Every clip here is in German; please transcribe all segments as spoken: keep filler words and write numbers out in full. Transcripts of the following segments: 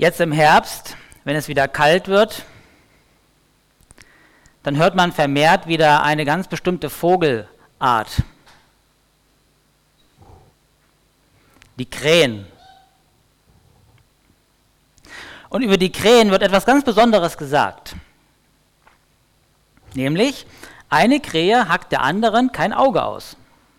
Jetzt im Herbst, wenn es wieder kalt wird, dann hört man vermehrt wieder eine ganz bestimmte Vogelart. Die Krähen. Und über die Krähen wird etwas ganz Besonderes gesagt. Nämlich, eine Krähe hackt der anderen kein Auge aus.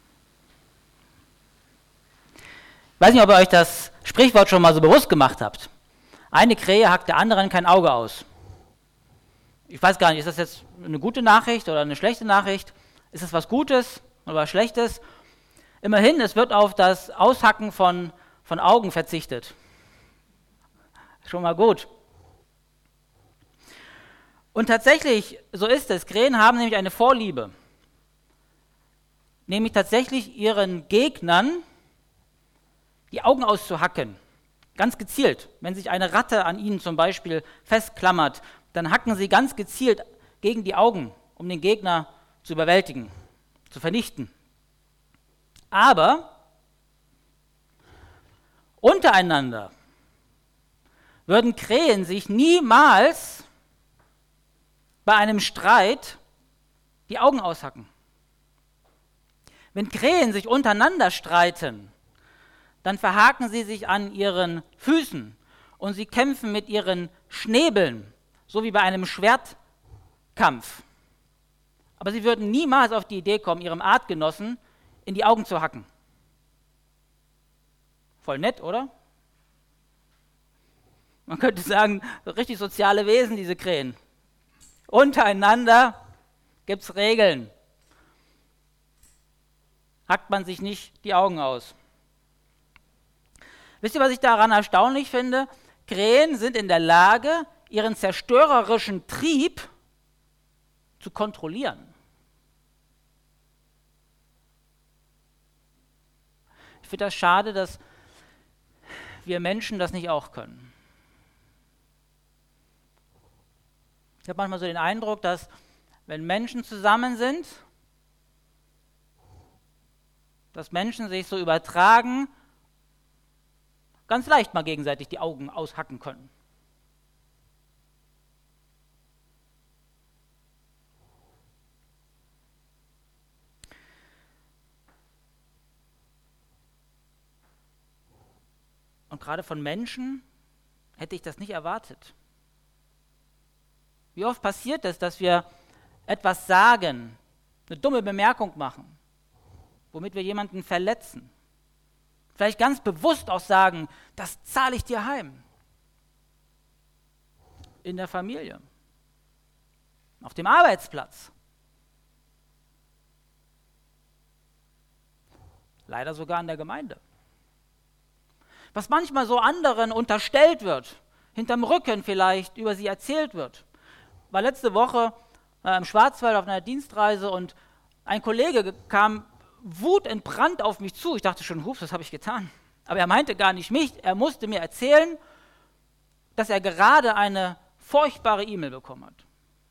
Ich weiß nicht, ob ihr euch das Sprichwort schon mal so bewusst gemacht habt. Eine Krähe hackt der anderen kein Auge aus. Ich weiß gar nicht, ist das jetzt eine gute Nachricht oder eine schlechte Nachricht? Ist das was Gutes oder was Schlechtes? Immerhin, es wird auf das Aushacken von, von Augen verzichtet. Schon mal gut. Und tatsächlich, so ist es, Krähen haben nämlich eine Vorliebe. Nämlich tatsächlich ihren Gegnern die Augen auszuhacken. Ganz gezielt. Wenn sich eine Ratte an ihnen zum Beispiel festklammert, dann hacken sie ganz gezielt gegen die Augen, um den Gegner zu überwältigen, zu vernichten. Aber untereinander würden Krähen sich niemals bei einem Streit die Augen aushacken. Wenn Krähen sich untereinander streiten, dann verhaken sie sich an ihren Füßen und sie kämpfen mit ihren Schnäbeln, so wie bei einem Schwertkampf. Aber sie würden niemals auf die Idee kommen, ihrem Artgenossen in die Augen zu hacken. Voll nett, oder? Man könnte sagen, richtig soziale Wesen, diese Krähen. Untereinander gibt es Regeln. Hackt man sich nicht die Augen aus. Wisst ihr, was ich daran erstaunlich finde? Krähen sind in der Lage, ihren zerstörerischen Trieb zu kontrollieren. Ich finde das schade, dass wir Menschen das nicht auch können. Ich habe manchmal so den Eindruck, dass wenn Menschen zusammen sind, dass Menschen sich so übertragen, ganz leicht mal gegenseitig die Augen aushacken können. Und gerade von Menschen hätte ich das nicht erwartet. Wie oft passiert es, dass wir etwas sagen, eine dumme Bemerkung machen, womit wir jemanden verletzen? Vielleicht ganz bewusst auch sagen, das zahle ich dir heim. In der Familie, auf dem Arbeitsplatz. Leider sogar in der Gemeinde. Was manchmal so anderen unterstellt wird, hinterm Rücken vielleicht über sie erzählt wird. War letzte Woche äh, im Schwarzwald auf einer Dienstreise und ein Kollege kam wutentbrannt auf mich zu. Ich dachte schon, hups, was habe ich getan? Aber er meinte gar nicht mich. Er musste mir erzählen, dass er gerade eine furchtbare E-Mail bekommen hat.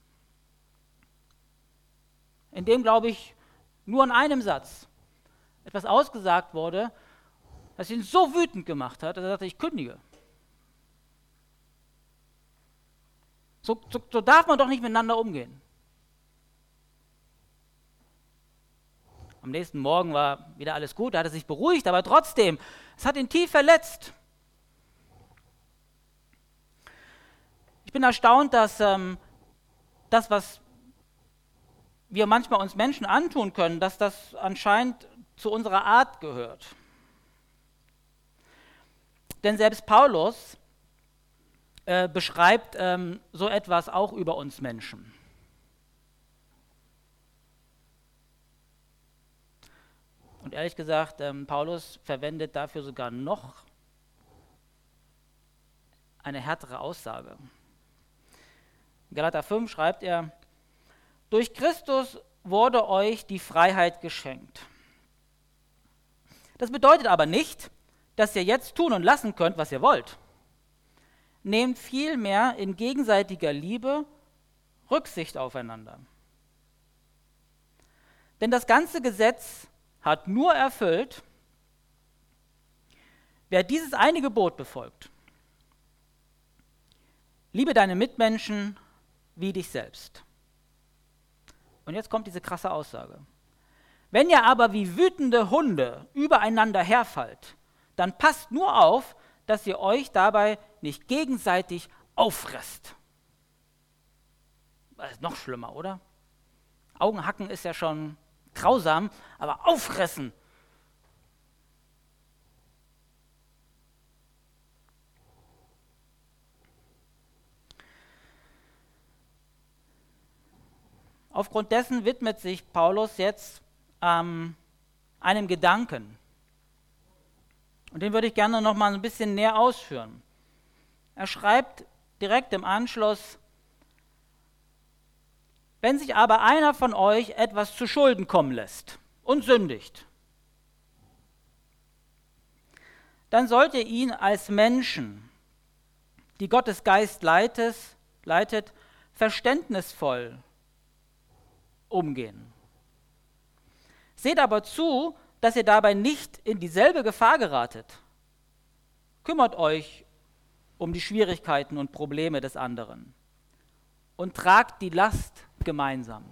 In dem, glaube ich, nur in einem Satz etwas ausgesagt wurde, das ihn so wütend gemacht hat, dass er sagte, ich kündige. So, so, so darf man doch nicht miteinander umgehen. Am nächsten Morgen war wieder alles gut, er hatte sich beruhigt, aber trotzdem, es hat ihn tief verletzt. Ich bin erstaunt, dass ähm, das, was wir manchmal uns Menschen antun können, dass das anscheinend zu unserer Art gehört. Denn selbst Paulus äh, beschreibt ähm, so etwas auch über uns Menschen. Und ehrlich gesagt, ähm, Paulus verwendet dafür sogar noch eine härtere Aussage. In Galater fünf schreibt er, durch Christus wurde euch die Freiheit geschenkt. Das bedeutet aber nicht, dass ihr jetzt tun und lassen könnt, was ihr wollt. Nehmt vielmehr in gegenseitiger Liebe Rücksicht aufeinander. Denn das ganze Gesetz hat nur erfüllt, wer dieses eine Gebot befolgt. Liebe deine Mitmenschen wie dich selbst. Und jetzt kommt diese krasse Aussage. Wenn ihr aber wie wütende Hunde übereinander herfallt, dann passt nur auf, dass ihr euch dabei nicht gegenseitig auffresst. Das ist noch schlimmer, oder? Augenhacken ist ja schon grausam, aber auffressen. Aufgrund dessen widmet sich Paulus jetzt ähm, einem Gedanken. Und den würde ich gerne noch mal ein bisschen näher ausführen. Er schreibt direkt im Anschluss: Wenn sich aber einer von euch etwas zu Schulden kommen lässt und sündigt, dann sollt ihr ihn als Menschen, die Gottes Geist leitet, leitet verständnisvoll umgehen. Seht aber zu, dass ihr dabei nicht in dieselbe Gefahr geratet. Kümmert euch um die Schwierigkeiten und Probleme des anderen und tragt die Last gemeinsam.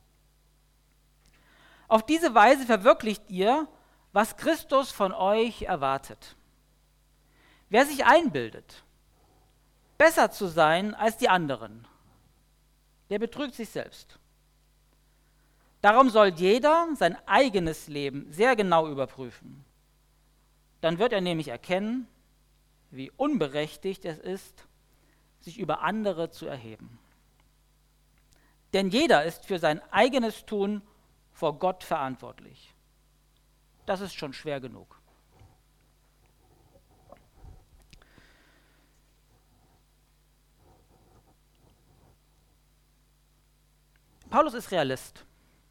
Auf diese Weise verwirklicht ihr, was Christus von euch erwartet. Wer sich einbildet, besser zu sein als die anderen, der betrügt sich selbst. Darum soll jeder sein eigenes Leben sehr genau überprüfen. Dann wird er nämlich erkennen, wie unberechtigt es ist, sich über andere zu erheben. Denn jeder ist für sein eigenes Tun vor Gott verantwortlich. Das ist schon schwer genug. Paulus ist Realist.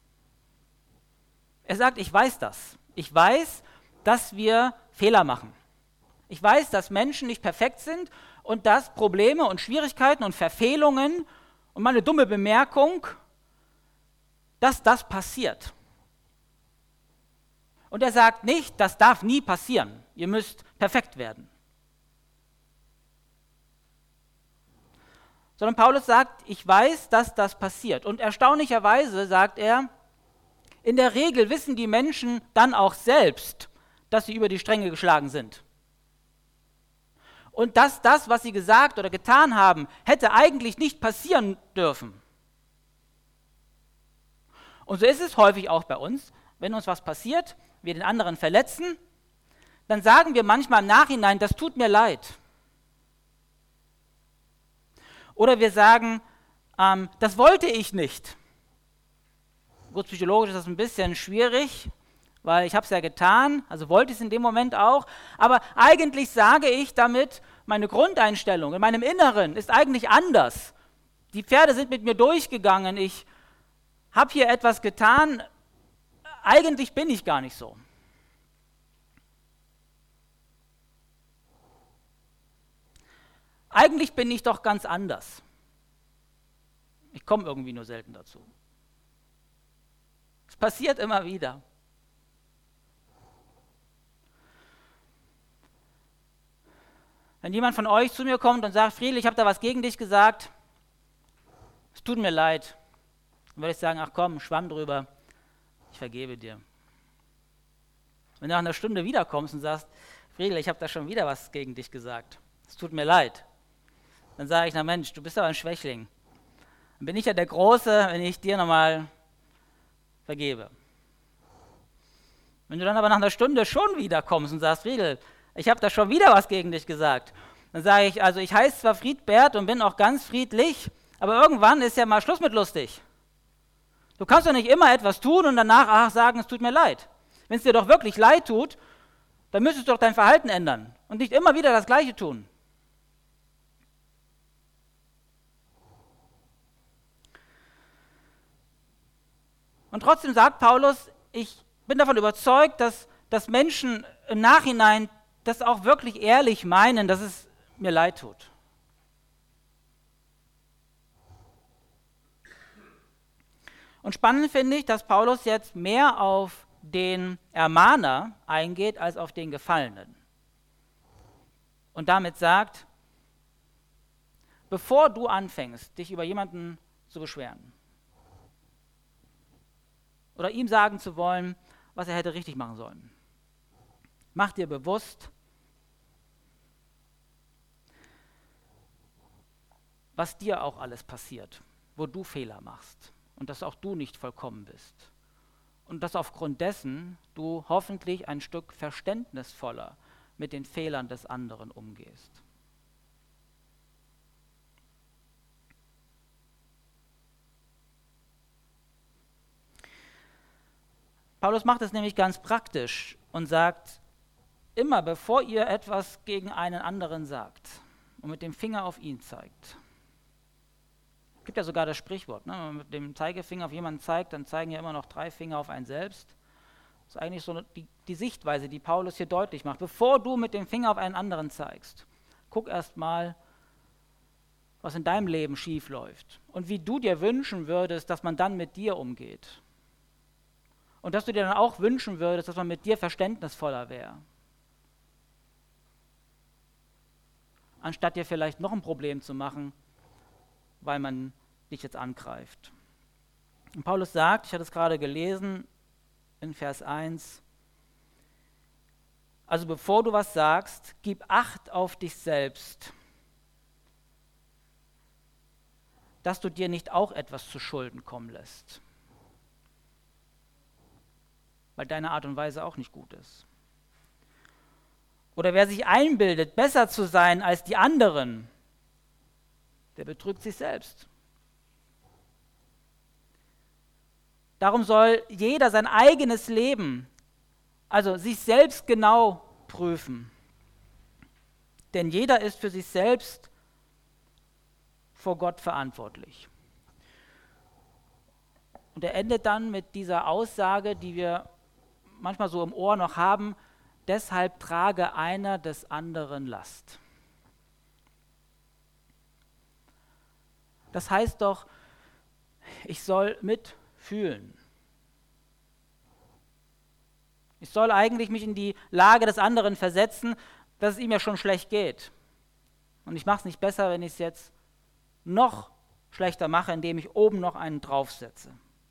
Er sagt, ich weiß das. Ich weiß, dass wir Fehler machen. Ich weiß, dass Menschen nicht perfekt sind und dass Probleme und Schwierigkeiten und Verfehlungen und mal eine dumme Bemerkung, dass das passiert. Und er sagt nicht, das darf nie passieren. Ihr müsst perfekt werden. Sondern Paulus sagt, ich weiß, dass das passiert. Und erstaunlicherweise sagt er, in der Regel wissen die Menschen dann auch selbst, dass sie über die Stränge geschlagen sind. Und dass das, was sie gesagt oder getan haben, hätte eigentlich nicht passieren dürfen. Und so ist es häufig auch bei uns, wenn uns was passiert, wir den anderen verletzen, dann sagen wir manchmal im Nachhinein, das tut mir leid. Oder wir sagen, ähm, das wollte ich nicht. Gut, psychologisch ist das ein bisschen schwierig, weil ich habe es ja getan, also wollte ich es in dem Moment auch, aber eigentlich sage ich damit, meine Grundeinstellung in meinem Inneren ist eigentlich anders. Die Pferde sind mit mir durchgegangen, ich habe hier etwas getan, eigentlich bin ich gar nicht so. Eigentlich bin ich doch ganz anders. Ich komme irgendwie nur selten dazu. Es passiert immer wieder. Wenn jemand von euch zu mir kommt und sagt, Friedel, ich habe da was gegen dich gesagt, es tut mir leid, dann würde ich sagen, ach komm, schwamm drüber, ich vergebe dir. Wenn du nach einer Stunde wiederkommst und sagst, Friedel, ich habe da schon wieder was gegen dich gesagt, es tut mir leid, dann sage ich, na Mensch, du bist aber ein Schwächling. Dann bin ich ja der Große, wenn ich dir nochmal vergebe. Wenn du dann aber nach einer Stunde schon wieder kommst und sagst, Friedel, ich habe da schon wieder was gegen dich gesagt, dann sage ich, also ich heiße zwar Friedbert und bin auch ganz friedlich, aber irgendwann ist ja mal Schluss mit lustig. Du kannst doch nicht immer etwas tun und danach ach, sagen, es tut mir leid. Wenn es dir doch wirklich leid tut, dann müsstest du doch dein Verhalten ändern und nicht immer wieder das Gleiche tun. Und trotzdem sagt Paulus, ich bin davon überzeugt, dass, dass Menschen im Nachhinein das auch wirklich ehrlich meinen, dass es mir leid tut. Und spannend finde ich, dass Paulus jetzt mehr auf den Ermahner eingeht, als auf den Gefallenen. Und damit sagt, bevor du anfängst, dich über jemanden zu beschweren oder ihm sagen zu wollen, was er hätte richtig machen sollen, mach dir bewusst, was dir auch alles passiert, wo du Fehler machst und dass auch du nicht vollkommen bist. Und dass aufgrund dessen du hoffentlich ein Stück verständnisvoller mit den Fehlern des anderen umgehst. Paulus macht es nämlich ganz praktisch und sagt, immer bevor ihr etwas gegen einen anderen sagt und mit dem Finger auf ihn zeigt. Es gibt ja sogar das Sprichwort, ne? Wenn man mit dem Zeigefinger auf jemanden zeigt, dann zeigen ja immer noch drei Finger auf einen selbst. Das ist eigentlich so die, die Sichtweise, die Paulus hier deutlich macht. Bevor du mit dem Finger auf einen anderen zeigst, guck erst mal, was in deinem Leben schief läuft und wie du dir wünschen würdest, dass man dann mit dir umgeht. Und dass du dir dann auch wünschen würdest, dass man mit dir verständnisvoller wäre. Anstatt dir vielleicht noch ein Problem zu machen, weil man dich jetzt angreift. Und Paulus sagt, ich hatte es gerade gelesen in Vers eins, also bevor du was sagst, gib Acht auf dich selbst, dass du dir nicht auch etwas zu Schulden kommen lässt, weil deine Art und Weise auch nicht gut ist. Oder wer sich einbildet, besser zu sein als die anderen, der betrügt sich selbst. Darum soll jeder sein eigenes Leben, also sich selbst genau prüfen. Denn jeder ist für sich selbst vor Gott verantwortlich. Und er endet dann mit dieser Aussage, die wir manchmal so im Ohr noch haben, deshalb trage einer des anderen Last. Das heißt doch, ich soll mitfühlen. Ich soll eigentlich mich in die Lage des anderen versetzen, dass es ihm ja schon schlecht geht. Und ich mache es nicht besser, wenn ich es jetzt noch schlechter mache, indem ich oben noch einen draufsetze.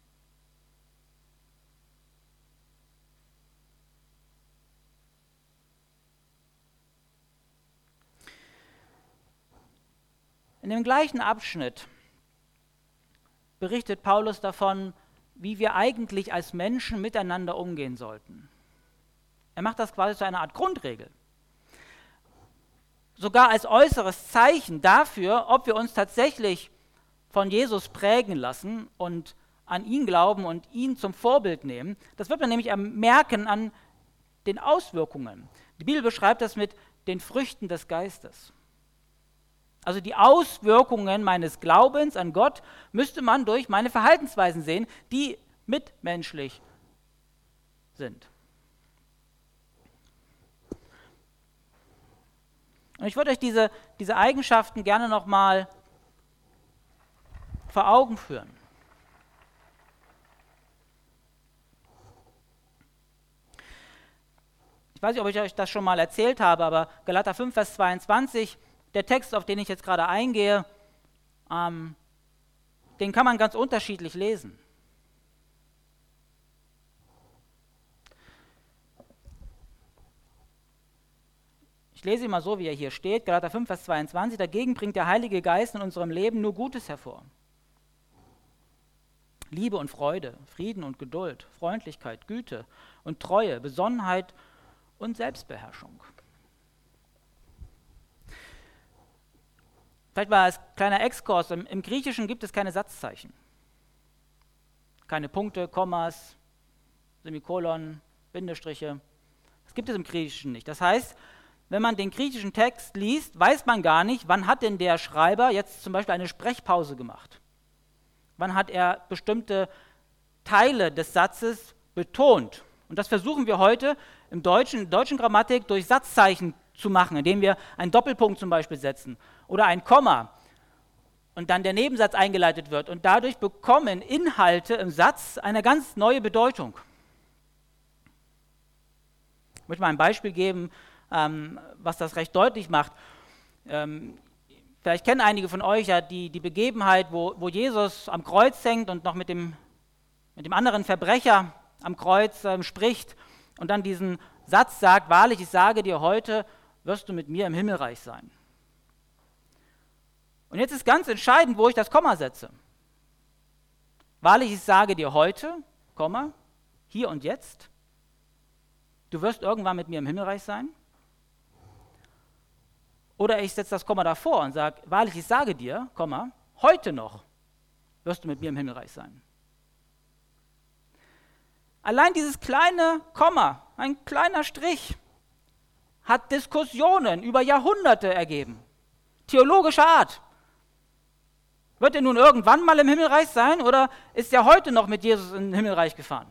In dem gleichen Abschnitt berichtet Paulus davon, wie wir eigentlich als Menschen miteinander umgehen sollten. Er macht das quasi zu einer Art Grundregel. Sogar als äußeres Zeichen dafür, ob wir uns tatsächlich von Jesus prägen lassen und an ihn glauben und ihn zum Vorbild nehmen. Das wird man nämlich merken an den Auswirkungen. Die Bibel beschreibt das mit den Früchten des Geistes. Also die Auswirkungen meines Glaubens an Gott müsste man durch meine Verhaltensweisen sehen, die mitmenschlich sind. Und ich würde euch diese, diese Eigenschaften gerne nochmal vor Augen führen. Ich weiß nicht, ob ich euch das schon mal erzählt habe, aber Galater fünf, Vers zweiundzwanzig, der Text, auf den ich jetzt gerade eingehe, ähm, den kann man ganz unterschiedlich lesen. Ich lese ihn mal so, wie er hier steht, Galater fünf, Vers zweiundzwanzig, dagegen bringt der Heilige Geist in unserem Leben nur Gutes hervor. Liebe und Freude, Frieden und Geduld, Freundlichkeit, Güte und Treue, Besonnenheit und Selbstbeherrschung. Vielleicht mal als kleiner Exkurs, im, im Griechischen gibt es keine Satzzeichen. Keine Punkte, Kommas, Semikolon, Bindestriche. Das gibt es im Griechischen nicht. Das heißt, wenn man den griechischen Text liest, weiß man gar nicht, wann hat denn der Schreiber jetzt zum Beispiel eine Sprechpause gemacht. Wann hat er bestimmte Teile des Satzes betont. Und das versuchen wir heute im Deutschen, in der deutschen Grammatik durch Satzzeichen zu machen, indem wir einen Doppelpunkt zum Beispiel setzen oder ein Komma und dann der Nebensatz eingeleitet wird. Und dadurch bekommen Inhalte im Satz eine ganz neue Bedeutung. Ich möchte mal ein Beispiel geben, ähm, was das recht deutlich macht. Ähm, Vielleicht kennen einige von euch ja die, die Begebenheit, wo, wo Jesus am Kreuz hängt und noch mit dem, mit dem anderen Verbrecher am Kreuz äh, spricht und dann diesen Satz sagt: Wahrlich, ich sage dir, heute wirst du mit mir im Himmelreich sein. Und jetzt ist ganz entscheidend, wo ich das Komma setze. Wahrlich, ich sage dir heute, Komma, hier und jetzt, du wirst irgendwann mit mir im Himmelreich sein. Oder ich setze das Komma davor und sage: Wahrlich, ich sage dir, Komma, heute noch wirst du mit mir im Himmelreich sein. Allein dieses kleine Komma, ein kleiner Strich, hat Diskussionen über Jahrhunderte ergeben, theologischer Art. Wird er nun irgendwann mal im Himmelreich sein oder ist er heute noch mit Jesus in den Himmelreich gefahren?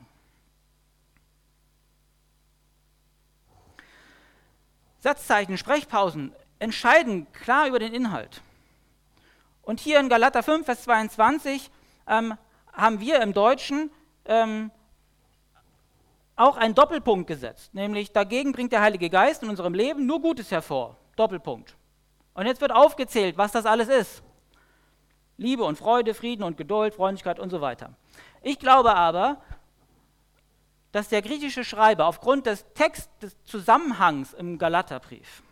Satzzeichen, Sprechpausen entscheiden klar über den Inhalt. Und hier in Galater fünf, Vers zweiundzwanzig ähm, haben wir im Deutschen ähm, auch einen Doppelpunkt gesetzt, nämlich dagegen bringt der Heilige Geist in unserem Leben nur Gutes hervor. Doppelpunkt. Und jetzt wird aufgezählt, was das alles ist. Liebe und Freude, Frieden und Geduld, Freundlichkeit und so weiter. Ich glaube aber, dass der griechische Schreiber aufgrund des Text des Zusammenhangs im Galaterbrief,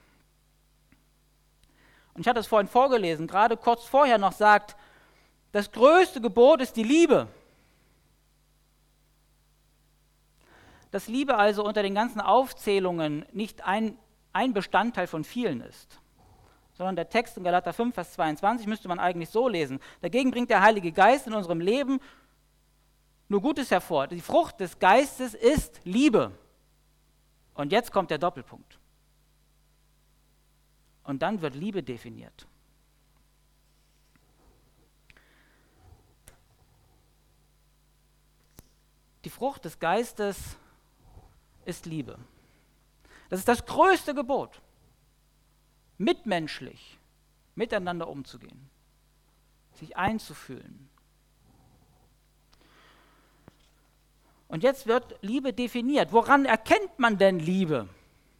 und ich hatte es vorhin vorgelesen, gerade kurz vorher noch sagt, das größte Gebot ist die Liebe. Dass Liebe also unter den ganzen Aufzählungen nicht ein, ein Bestandteil von vielen ist, sondern der Text in Galater fünf, Vers zweiundzwanzig müsste man eigentlich so lesen: Dagegen bringt der Heilige Geist in unserem Leben nur Gutes hervor. Die Frucht des Geistes ist Liebe. Und jetzt kommt der Doppelpunkt. Und dann wird Liebe definiert. Die Frucht des Geistes ist Liebe. Das ist das größte Gebot. Mitmenschlich, miteinander umzugehen, sich einzufühlen. Und jetzt wird Liebe definiert. Woran erkennt man denn Liebe?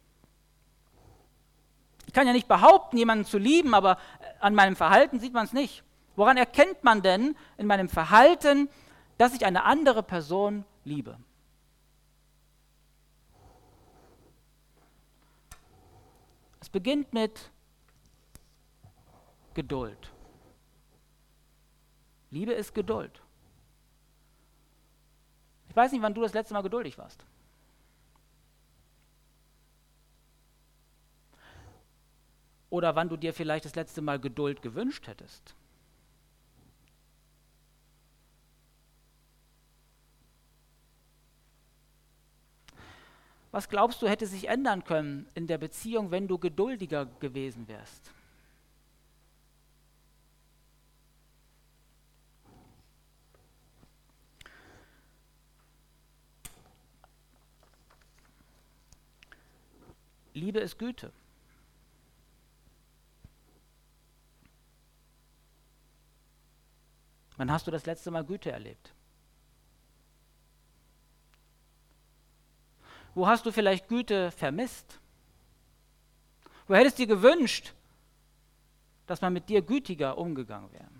Ich kann ja nicht behaupten, jemanden zu lieben, aber an meinem Verhalten sieht man es nicht. Woran erkennt man denn in meinem Verhalten, dass ich eine andere Person liebe? Es beginnt mit Geduld. Liebe ist Geduld. Ich weiß nicht, wann du das letzte Mal geduldig warst. Oder wann du dir vielleicht das letzte Mal Geduld gewünscht hättest. Was glaubst du, hätte sich ändern können in der Beziehung, wenn du geduldiger gewesen wärst? Liebe ist Güte. Wann hast du das letzte Mal Güte erlebt? Wo hast du vielleicht Güte vermisst? Wo hättest du dir gewünscht, dass man mit dir gütiger umgegangen wäre?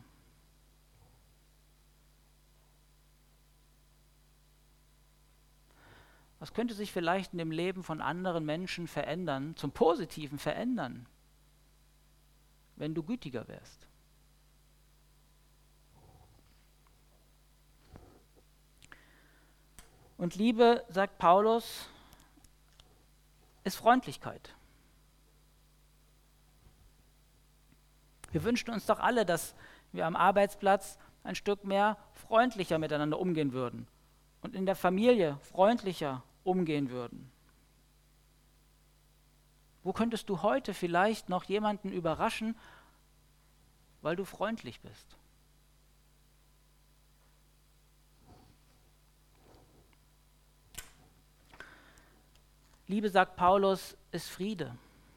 Was könnte sich vielleicht in dem Leben von anderen Menschen verändern, zum Positiven verändern, wenn du gütiger wärst? Und Liebe, sagt Paulus, ist Freundlichkeit. Wir wünschen uns doch alle, dass wir am Arbeitsplatz ein Stück mehr freundlicher miteinander umgehen würden und in der Familie freundlicher umgehen würden. Wo könntest du heute vielleicht noch jemanden überraschen, weil du freundlich bist? Liebe, sagt Paulus, ist Friede.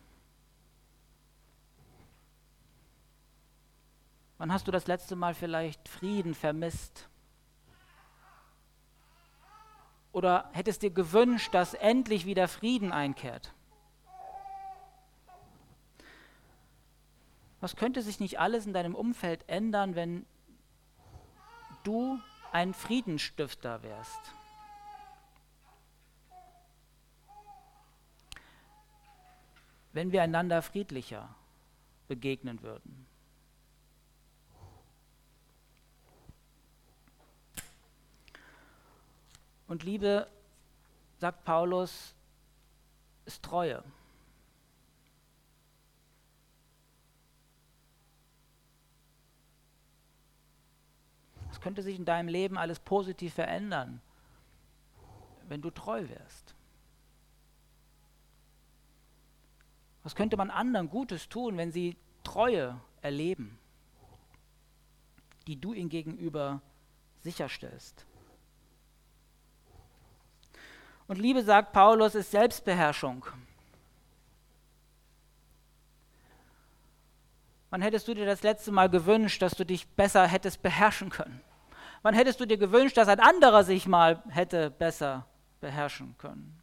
Wann hast du das letzte Mal vielleicht Frieden vermisst? Oder hättest dir gewünscht, dass endlich wieder Frieden einkehrt? Was könnte sich nicht alles in deinem Umfeld ändern, wenn du ein Friedensstifter wärst? Wenn wir einander friedlicher begegnen würden. Und Liebe, sagt Paulus, ist Treue. Was könnte sich in deinem Leben alles positiv verändern, wenn du treu wärst? Was könnte man anderen Gutes tun, wenn sie Treue erleben, die du ihnen gegenüber sicherstellst? Und Liebe, sagt Paulus, ist Selbstbeherrschung. Wann hättest du dir das letzte Mal gewünscht, dass du dich besser hättest beherrschen können? Wann hättest du dir gewünscht, dass ein anderer sich mal hätte besser beherrschen können?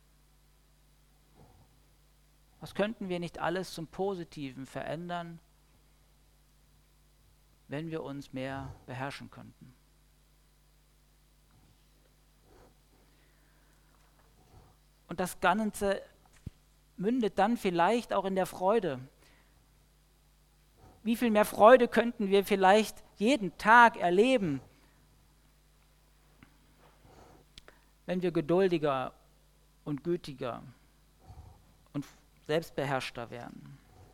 Was könnten wir nicht alles zum Positiven verändern, wenn wir uns mehr beherrschen könnten? Und das Ganze mündet dann vielleicht auch in der Freude. Wie viel mehr Freude könnten wir vielleicht jeden Tag erleben, wenn wir geduldiger und gütiger und selbstbeherrschter werden.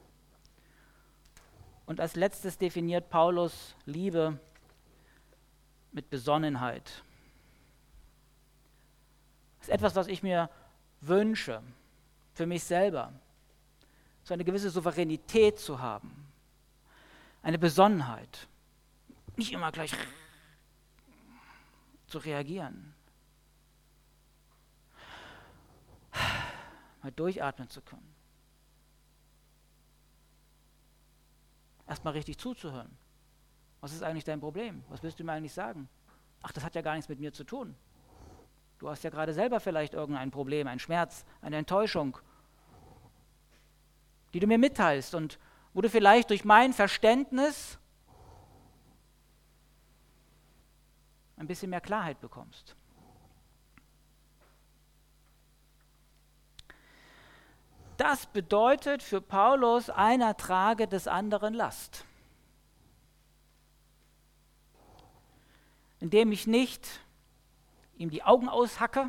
Und als letztes definiert Paulus Liebe mit Besonnenheit. Das ist etwas, was ich mir wünsche, für mich selber, so eine gewisse Souveränität zu haben, eine Besonnenheit, nicht immer gleich zu reagieren, mal durchatmen zu können, erstmal richtig zuzuhören. Was ist eigentlich dein Problem? Was willst du mir eigentlich sagen? Ach, das hat ja gar nichts mit mir zu tun. Du hast ja gerade selber vielleicht irgendein Problem, einen Schmerz, eine Enttäuschung, die du mir mitteilst und wo du vielleicht durch mein Verständnis ein bisschen mehr Klarheit bekommst. Das bedeutet für Paulus, einer trage des anderen Last. Indem ich nicht ihm die Augen aushacke,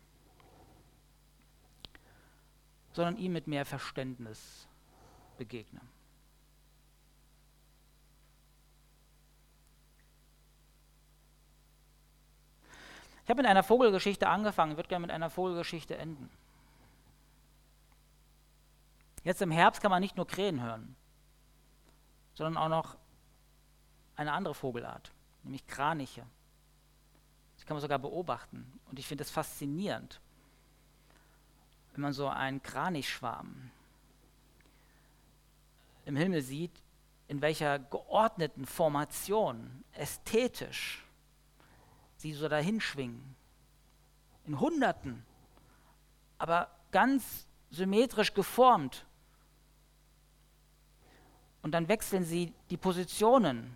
sondern ihm mit mehr Verständnis begegne. Ich habe mit einer Vogelgeschichte angefangen, würde gerne mit einer Vogelgeschichte enden. Jetzt im Herbst kann man nicht nur Krähen hören, sondern auch noch eine andere Vogelart, nämlich Kraniche. Das kann man sogar beobachten. Und ich finde es faszinierend, wenn man so einen Kranichschwarm im Himmel sieht, in welcher geordneten Formation, ästhetisch, sie so dahin schwingen. In Hunderten, aber ganz symmetrisch geformt. Und dann wechseln sie die Positionen,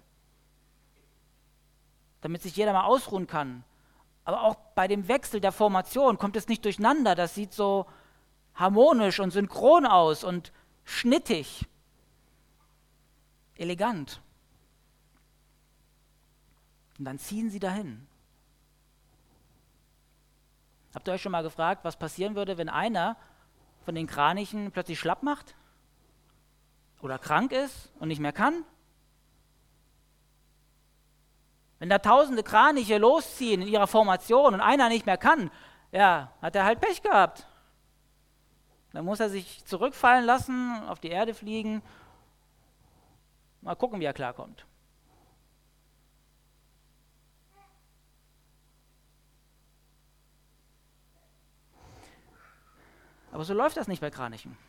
damit sich jeder mal ausruhen kann. Aber auch bei dem Wechsel der Formation kommt es nicht durcheinander. Das sieht so harmonisch und synchron aus und schnittig, elegant. Und dann ziehen sie dahin. Habt ihr euch schon mal gefragt, was passieren würde, wenn einer von den Kranichen plötzlich schlapp macht? Oder krank ist und nicht mehr kann? Wenn da tausende Kraniche losziehen in ihrer Formation und einer nicht mehr kann, ja, hat er halt Pech gehabt. Dann muss er sich zurückfallen lassen, auf die Erde fliegen, mal gucken, wie er klarkommt. Aber so läuft das nicht bei Kranichen.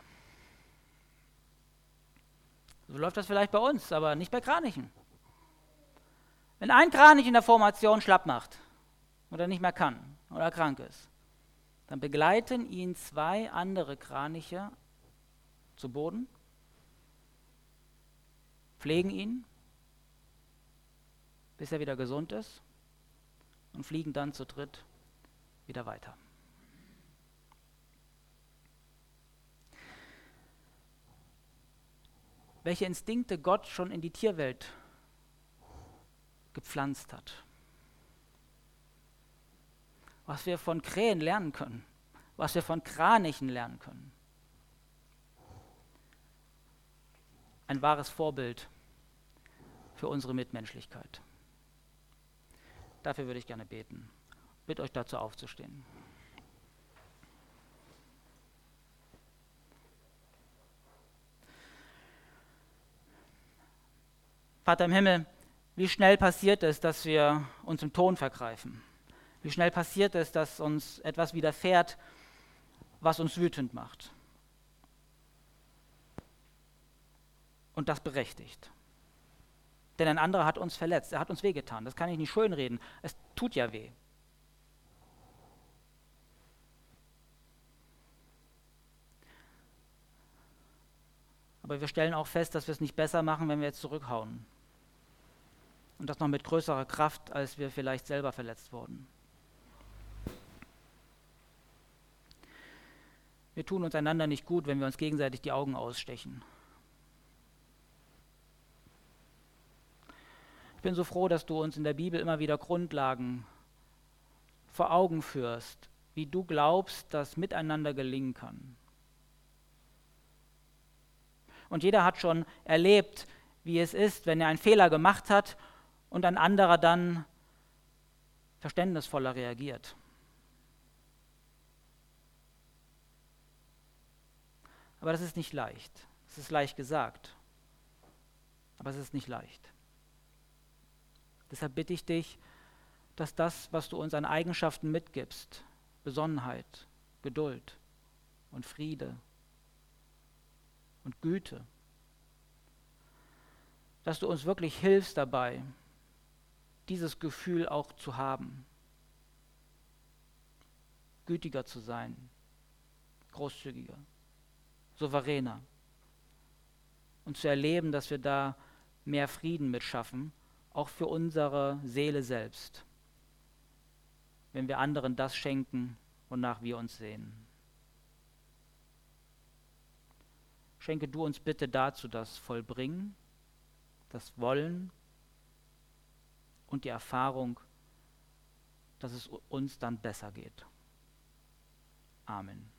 So läuft das vielleicht bei uns, aber nicht bei Kranichen. Wenn ein Kranich in der Formation schlapp macht oder nicht mehr kann oder krank ist, dann begleiten ihn zwei andere Kraniche zu Boden pflegen ihn, bis er wieder gesund ist und fliegen dann zu dritt wieder weiter. Welche Instinkte Gott schon in die Tierwelt gepflanzt hat. Was wir von Krähen lernen können, was wir von Kranichen lernen können. Ein wahres Vorbild für unsere Mitmenschlichkeit. Dafür würde ich gerne beten. Bitte euch dazu aufzustehen. Vater im Himmel, wie schnell passiert es, dass wir uns im Ton vergreifen? Wie schnell passiert es, dass uns etwas widerfährt, was uns wütend macht? Und das berechtigt. Denn ein anderer hat uns verletzt, er hat uns wehgetan. Das kann ich nicht schönreden. Es tut ja weh. Aber wir stellen auch fest, dass wir es nicht besser machen, wenn wir jetzt zurückhauen. Und das noch mit größerer Kraft, als wir vielleicht selber verletzt wurden. Wir tun uns einander nicht gut, wenn wir uns gegenseitig die Augen ausstechen. Ich bin so froh, dass du uns in der Bibel immer wieder Grundlagen vor Augen führst, wie du glaubst, dass miteinander gelingen kann. Und jeder hat schon erlebt, wie es ist, wenn er einen Fehler gemacht hat und ein anderer dann verständnisvoller reagiert. Aber das ist nicht leicht. Es ist leicht gesagt, aber es ist nicht leicht. Deshalb bitte ich dich, dass das, was du uns an Eigenschaften mitgibst, Besonnenheit, Geduld und Friede und Güte, dass du uns wirklich hilfst dabei, dieses Gefühl auch zu haben, gütiger zu sein, großzügiger, souveräner und zu erleben, dass wir da mehr Frieden mitschaffen, auch für unsere Seele selbst, wenn wir anderen das schenken, wonach wir uns sehnen. Schenke du uns bitte dazu das Vollbringen, das Wollen und die Erfahrung, dass es uns dann besser geht. Amen.